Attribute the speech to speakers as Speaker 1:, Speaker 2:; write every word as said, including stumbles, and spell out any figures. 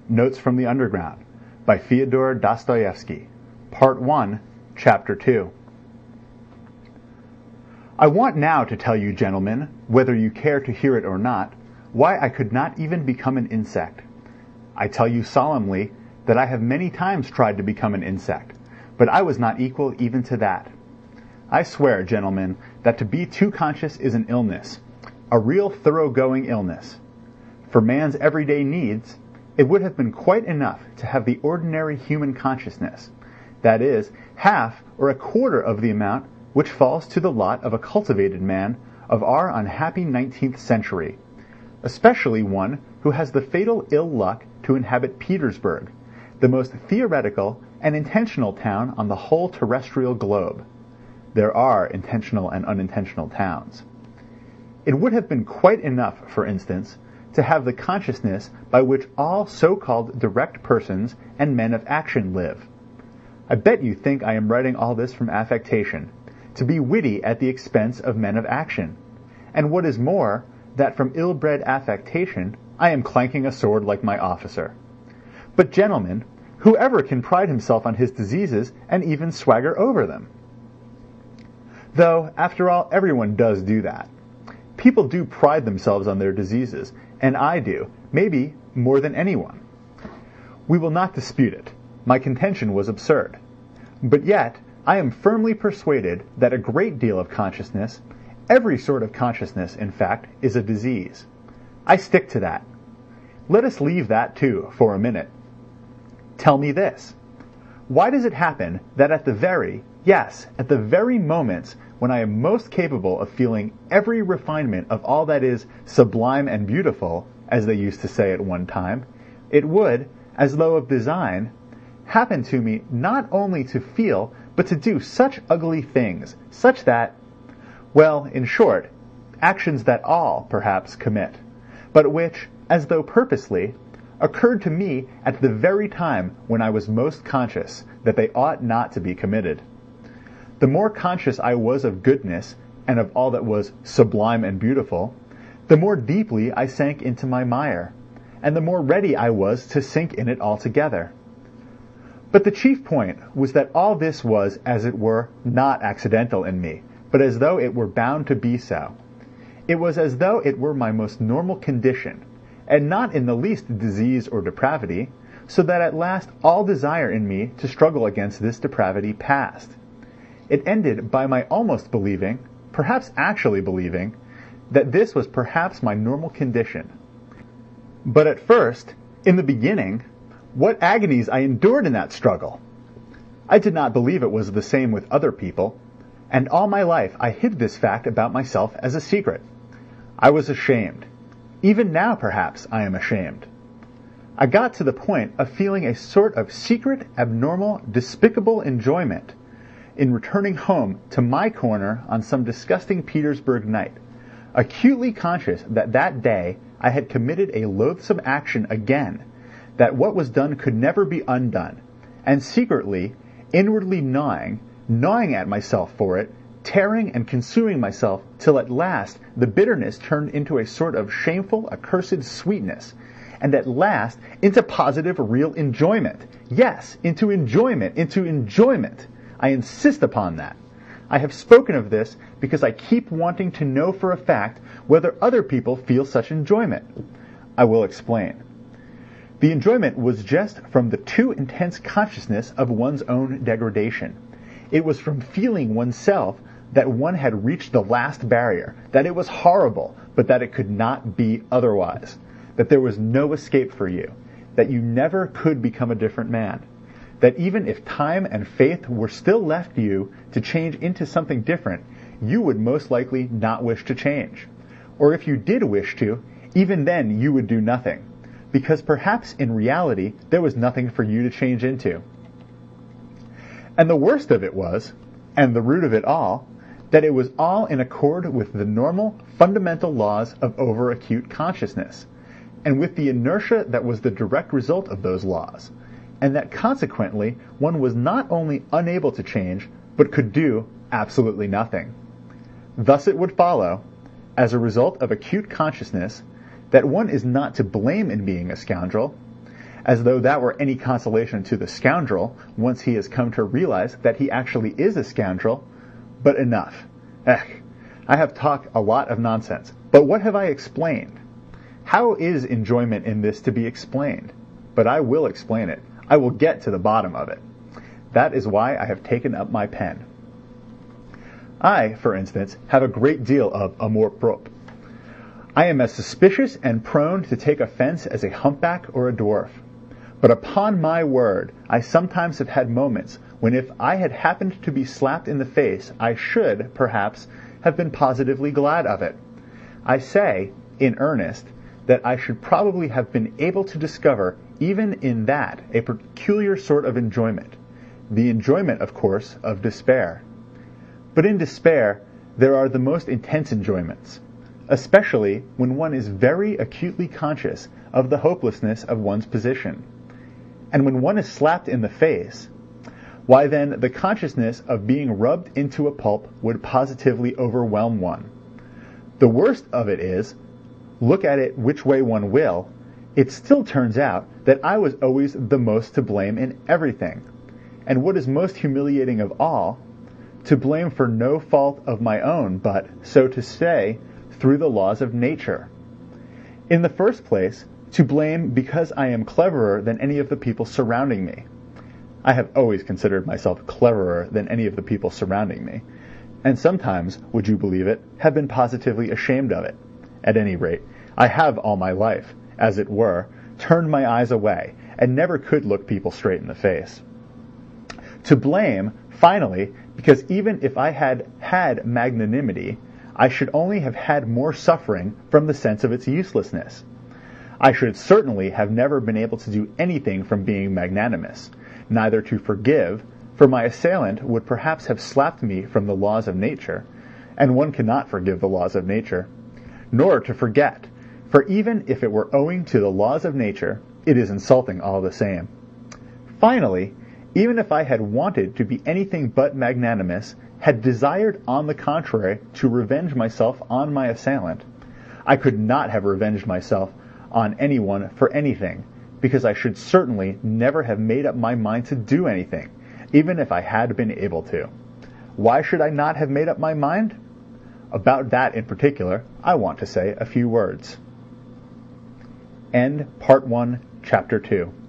Speaker 1: Notes from the Underground by Fyodor Dostoevsky, Part one, Chapter two. I want now to tell you, gentlemen, whether you care to hear it or not, why I could not even become an insect. I tell you solemnly that I have many times tried to become an insect, but I was not equal even to that. I swear, gentlemen, that to be too conscious is an illness, a real thoroughgoing illness. For man's everyday needs, it would have been quite enough to have the ordinary human consciousness, that is, half or a quarter of the amount which falls to the lot of a cultivated man of our unhappy nineteenth century, especially one who has the fatal ill luck to inhabit Petersburg, the most theoretical and intentional town on the whole terrestrial globe. There are intentional and unintentional towns. It would have been quite enough, for instance, to have the consciousness by which all so-called direct persons and men of action live. I bet you think I am writing all this from affectation, to be witty at the expense of men of action, and what is more, that from ill-bred affectation I am clanking a sword like my officer. But gentlemen, whoever can pride himself on his diseases and even swagger over them? Though, after all, everyone does do that. People do pride themselves on their diseases, and I do, maybe more than anyone. We will not dispute it. My contention was absurd. But yet, I am firmly persuaded that a great deal of consciousness, every sort of consciousness, in fact, is a disease. I stick to that. Let us leave that, too, for a minute. Tell me this. Why does it happen that at the very, yes, at the very moments when I am most capable of feeling every refinement of all that is sublime and beautiful, as they used to say at one time, it would, as though of design, happen to me not only to feel, but to do such ugly things, such that, well, in short, actions that all, perhaps, commit, but which, as though purposely, occurred to me at the very time when I was most conscious that they ought not to be committed. The more conscious I was of goodness and of all that was sublime and beautiful, the more deeply I sank into my mire, and the more ready I was to sink in it altogether. But the chief point was that all this was, as it were, not accidental in me, but as though it were bound to be so. It was as though it were my most normal condition, and not in the least disease or depravity, so that at last all desire in me to struggle against this depravity passed. It ended by my almost believing, perhaps actually believing, that this was perhaps my normal condition. But at first, in the beginning, what agonies I endured in that struggle! I did not believe it was the same with other people, and all my life I hid this fact about myself as a secret. I was ashamed. Even now, perhaps, I am ashamed. I got to the point of feeling a sort of secret, abnormal, despicable enjoyment in returning home to my corner on some disgusting Petersburg night, acutely conscious that that day I had committed a loathsome action again, that what was done could never be undone, and secretly, inwardly gnawing, gnawing at myself for it, tearing and consuming myself till at last the bitterness turned into a sort of shameful, accursed sweetness, and at last into positive, real enjoyment. Yes, into enjoyment, into enjoyment. I insist upon that. I have spoken of this because I keep wanting to know for a fact whether other people feel such enjoyment. I will explain. The enjoyment was just from the too intense consciousness of one's own degradation. It was from feeling oneself that one had reached the last barrier, that it was horrible, but that it could not be otherwise, that there was no escape for you, that you never could become a different man, that even if time and faith were still left you to change into something different, you would most likely not wish to change. Or if you did wish to, even then you would do nothing, because perhaps in reality there was nothing for you to change into. And the worst of it was, and the root of it all, that it was all in accord with the normal, fundamental laws of overacute consciousness, and with the inertia that was the direct result of those laws, and that consequently one was not only unable to change, but could do absolutely nothing. Thus it would follow, as a result of acute consciousness, that one is not to blame in being a scoundrel, as though that were any consolation to the scoundrel once he has come to realize that he actually is a scoundrel. But enough. Ech, I have talked a lot of nonsense, but what have I explained? How is enjoyment in this to be explained? But I will explain it. I will get to the bottom of it. That is why I have taken up my pen. I, for instance, have a great deal of amour-propre. I am as suspicious and prone to take offense as a humpback or a dwarf. But upon my word, I sometimes have had moments when if I had happened to be slapped in the face, I should, perhaps, have been positively glad of it. I say, in earnest, that I should probably have been able to discover even in that a peculiar sort of enjoyment, the enjoyment, of course, of despair. But in despair there are the most intense enjoyments, especially when one is very acutely conscious of the hopelessness of one's position. And when one is slapped in the face, why then the consciousness of being rubbed into a pulp would positively overwhelm one. The worst of it is, look at it which way one will, it still turns out that I was always the most to blame in everything, and what is most humiliating of all, to blame for no fault of my own, but, so to say, through the laws of nature. In the first place, to blame because I am cleverer than any of the people surrounding me. I have always considered myself cleverer than any of the people surrounding me, and sometimes, would you believe it, have been positively ashamed of it. At any rate, I have all my life, as it were, turned my eyes away, and never could look people straight in the face. To blame, finally, because even if I had had magnanimity, I should only have had more suffering from the sense of its uselessness. I should certainly have never been able to do anything from being magnanimous, neither to forgive, for my assailant would perhaps have slapped me from the laws of nature, and one cannot forgive the laws of nature, nor to forget, for even if it were owing to the laws of nature, it is insulting all the same. Finally, even if I had wanted to be anything but magnanimous, had desired on the contrary to revenge myself on my assailant, I could not have revenged myself on anyone for anything, because I should certainly never have made up my mind to do anything, even if I had been able to. Why should I not have made up my mind? About that in particular, I want to say a few words. End Part one, Chapter two.